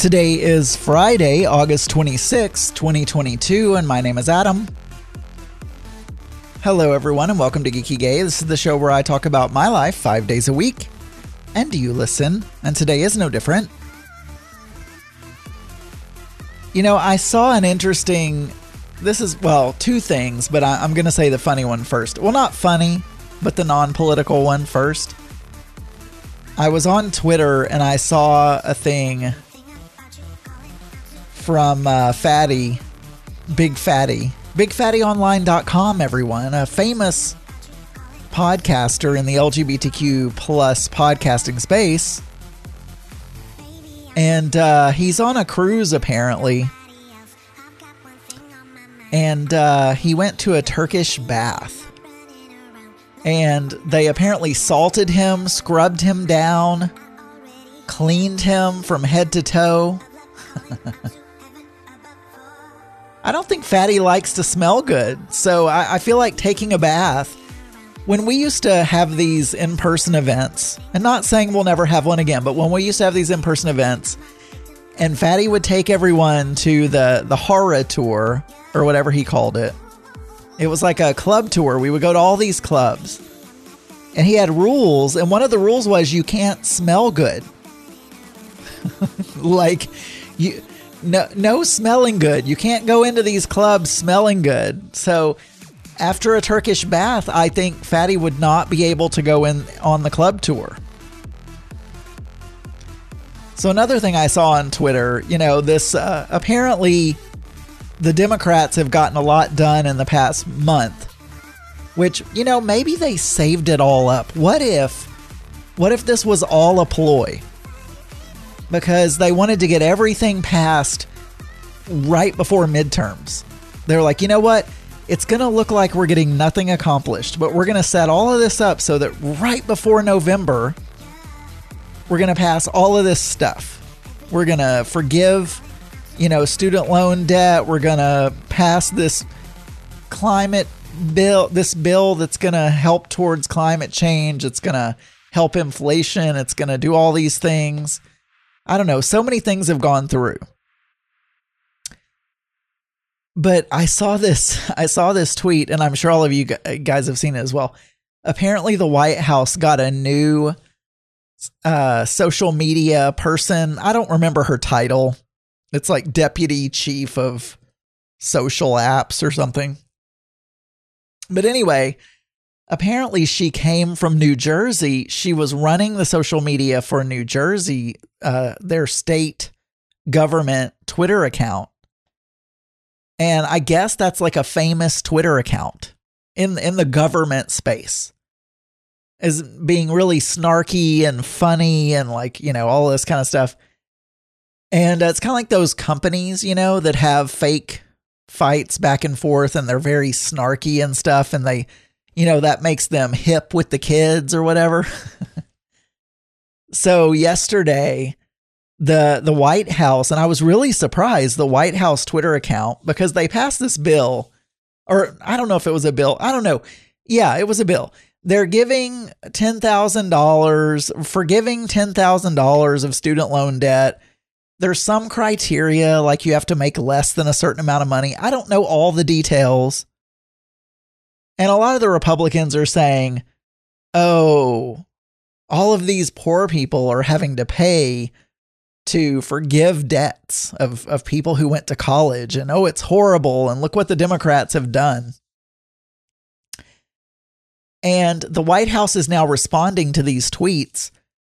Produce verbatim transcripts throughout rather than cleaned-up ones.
Today is Friday, August twenty-sixth, twenty twenty-two, and my name is Adam. Hello everyone and welcome to Geeky Gay. This is the show where I talk about my life five days a week, and you listen, and today is no different. You know, I saw an interesting, this is, well, two things, but I, I'm going to say the funny one first. Well, not funny, but the non-political one first. I was on Twitter and I saw a thing from uh, Fatty, Big Fatty, big fatty online dot com, everyone, a famous podcaster in the L G B T Q plus podcasting space. And uh, he's on a cruise, apparently. And uh, he went to a Turkish bath. And they apparently salted him, scrubbed him down, cleaned him from head to toe. I don't think Fatty likes to smell good, so I, I feel like taking a bath. When we used to have these in-person events, and not saying we'll never have one again, but when we used to have these in-person events, and Fatty would take everyone to the, the horror tour, or whatever he called it. It was like a club tour. We would go to all these clubs, and he had rules, and one of the rules was you can't smell good. Like, you... No, no smelling good. You can't go into these clubs smelling good. So after a Turkish bath, I think Fatty would not be able to go in on the club tour. So another thing I saw on Twitter, you know, this uh, apparently the Democrats have gotten a lot done in the past month, which, you know, maybe they saved it all up. What if, what if this was all a ploy? Because they wanted to get everything passed right before midterms. They're like, you know what? It's going to look like we're getting nothing accomplished, but we're going to set all of this up so that right before November, we're going to pass all of this stuff. We're going to forgive, you know, student loan debt. We're going to pass this climate bill, this bill that's going to help towards climate change. It's going to help inflation. It's going to do all these things. I don't know. So many things have gone through. But I saw this, I saw this tweet, and I'm sure all of you guys have seen it as well. Apparently the White House got a new uh, social media person. I don't remember her title. It's like deputy chief of social apps or something. But anyway, apparently she came from New Jersey. She was running the social media for New Jersey, uh, their state government Twitter account. And I guess that's like a famous Twitter account in, in the government space, as being really snarky and funny and like, you know, all this kind of stuff. And uh, it's kind of like those companies, you know, that have fake fights back and forth and they're very snarky and stuff. And they, you know, that makes them hip with the kids or whatever. So yesterday, the the White House, and I was really surprised, the White House Twitter account, because they passed this bill, or I don't know if it was a bill. I don't know. Yeah, it was a bill. They're giving ten thousand dollars, forgiving ten thousand dollars of student loan debt. There's some criteria, like you have to make less than a certain amount of money. I don't know all the details. And a lot of the Republicans are saying, oh, all of these poor people are having to pay to forgive debts of, of people who went to college. And, oh, it's horrible. And look what the Democrats have done. And the White House is now responding to these tweets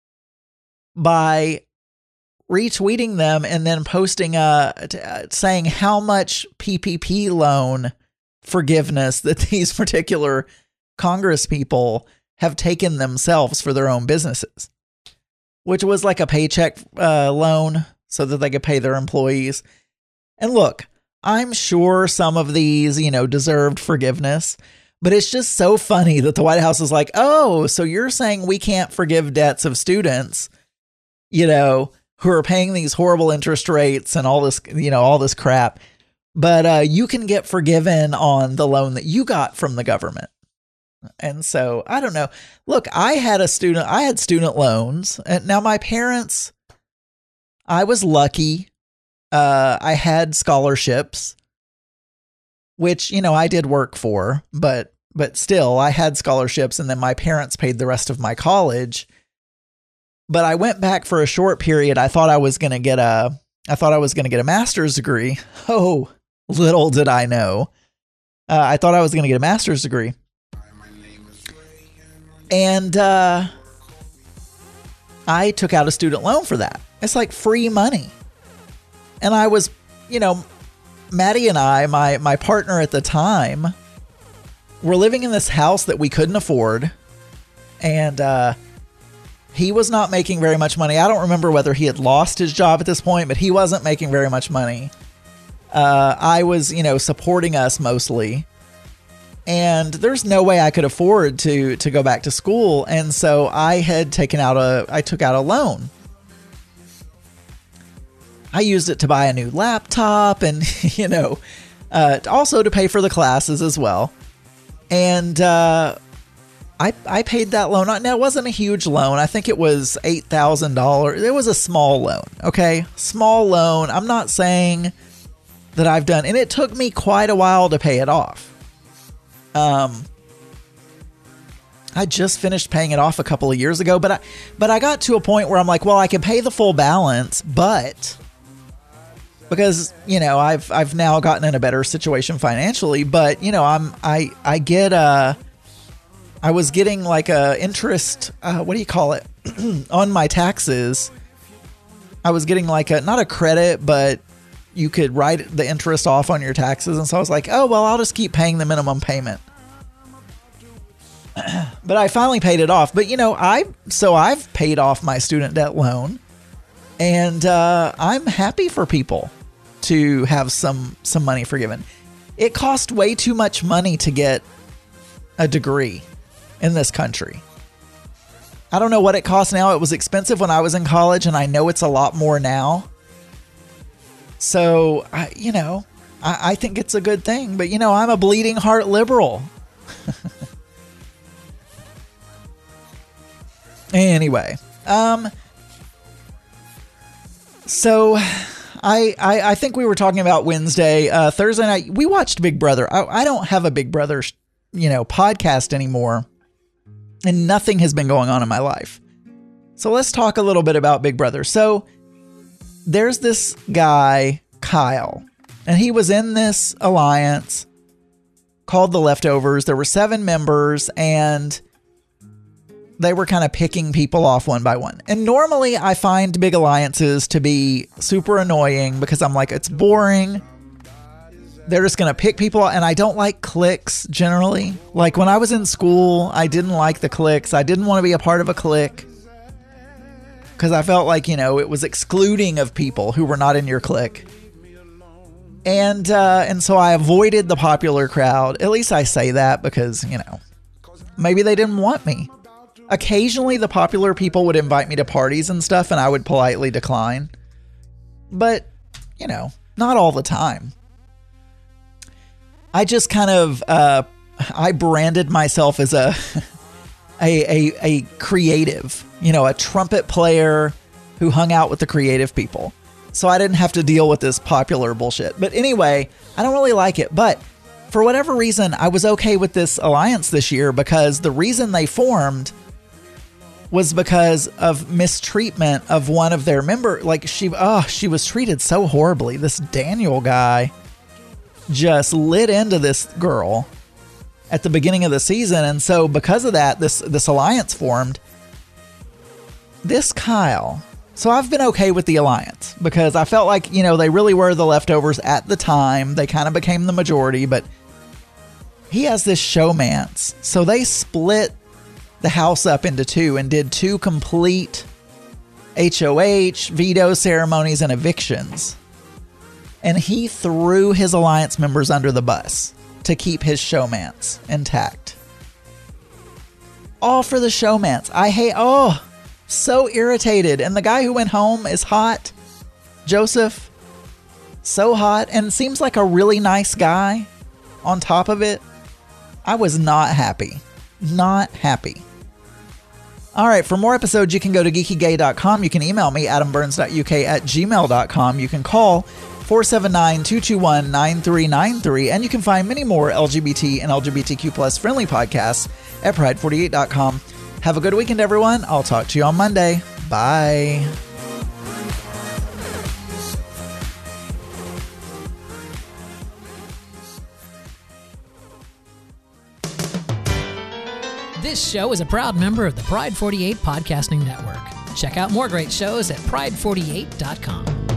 by retweeting them and then posting a, uh, saying how much P P P loan forgiveness that these particular Congress people have taken themselves for their own businesses, which was like a paycheck uh, loan so that they could pay their employees. And look, I'm sure some of these, you know, deserved forgiveness, but it's just so funny that the White House is like, oh, so you're saying we can't forgive debts of students, you know, who are paying these horrible interest rates and all this, you know, all this crap. But uh, you can get forgiven on the loan that you got from the government. And so, I don't know. Look, I had a student, I had student loans. And now my parents, I was lucky. Uh, I had scholarships, which, you know, I did work for, but but still, I had scholarships, and then my parents paid the rest of my college. But I went back for a short period. I thought I was going to get a, I thought I was going to get a master's degree. Oh, little did I know. Uh, I thought I was going to get a master's degree. And uh, I took out a student loan for that. It's like free money. And I was, you know, Maddie and I, my, my partner at the time, were living in this house that we couldn't afford. And uh, he was not making very much money. I don't remember whether he had lost his job at this point, but he wasn't making very much money. Uh, I was, you know, supporting us mostly. And there's no way I could afford to to go back to school. And so I had taken out a, I took out a loan. I used it to buy a new laptop and, you know, uh, also to pay for the classes as well. And uh, I I paid that loan. Now, it wasn't a huge loan. I think it was eight thousand dollars. It was a small loan, okay? Small loan. I'm not saying that I've done, and it took me quite a while to pay it off. Um, I just finished paying it off a couple of years ago, but I, but I got to a point where I'm like, well, I can pay the full balance, but because, you know, I've, I've now gotten in a better situation financially, but you know, I'm, I, I get, uh, I was getting like a interest, uh, what do you call it on my taxes. I was getting like a, not a credit, but you could write the interest off on your taxes. And so I was like, oh, well, I'll just keep paying the minimum payment. But I finally paid it off. But, you know, I, so I've paid off my student debt loan, and uh, I'm happy for people to have some, some money forgiven. It cost way too much money to get a degree in this country. I don't know what it costs now. It was expensive when I was in college, and I know it's a lot more now. So, I, you know, I, I think it's a good thing. But, you know, I'm a bleeding heart liberal. Anyway, um, so I, I I think we were talking about Wednesday, uh, Thursday night. We watched Big Brother. I, I don't have a Big Brother, you know, podcast anymore, and nothing has been going on in my life. So let's talk a little bit about Big Brother. So there's this guy, Kyle, and he was in this alliance called The Leftovers. There were seven members, and they were kind of picking people off one by one. And normally I find big alliances to be super annoying because I'm like, it's boring. They're just going to pick people. And I don't like cliques generally. Like when I was in school, I didn't like the cliques. I didn't want to be a part of a clique because I felt like, you know, it was excluding of people who were not in your clique. And, uh, and so I avoided the popular crowd. At least I say that because, you know, maybe they didn't want me. Occasionally, the popular people would invite me to parties and stuff, and I would politely decline. But, you know, not all the time. I just kind of, uh, I branded myself as a, a, a, a creative, you know, a trumpet player who hung out with the creative people. So I didn't have to deal with this popular bullshit. But anyway, I don't really like it. But for whatever reason, I was okay with this alliance this year because the reason they formed was because of mistreatment of one of their members. Like she, oh, she was treated so horribly. This Daniel guy just lit into this girl at the beginning of the season. And so because of that, this, this alliance formed. This Kyle. So I've been okay with the alliance because I felt like, you know, they really were the leftovers at the time. They kind of became the majority, but he has this showmance. So they split the house up into two and did two complete H O H, veto ceremonies, and evictions. And he threw his alliance members under the bus to keep his showmance intact. All for the showmance. I hate, oh, so irritated. And the guy who went home is hot. Joseph. So hot. And seems like a really nice guy on top of it. I was not happy. Not happy. All right, for more episodes, you can go to geeky gay dot com. You can email me, adam burns dot u k at gmail dot com. You can call four seven nine, two two one, nine three nine three, and you can find many more L G B T and L G B T Q plus friendly podcasts at pride forty-eight dot com. Have a good weekend, everyone. I'll talk to you on Monday. Bye. This show is a proud member of the Pride forty-eight Podcasting Network. Check out more great shows at pride forty-eight dot com.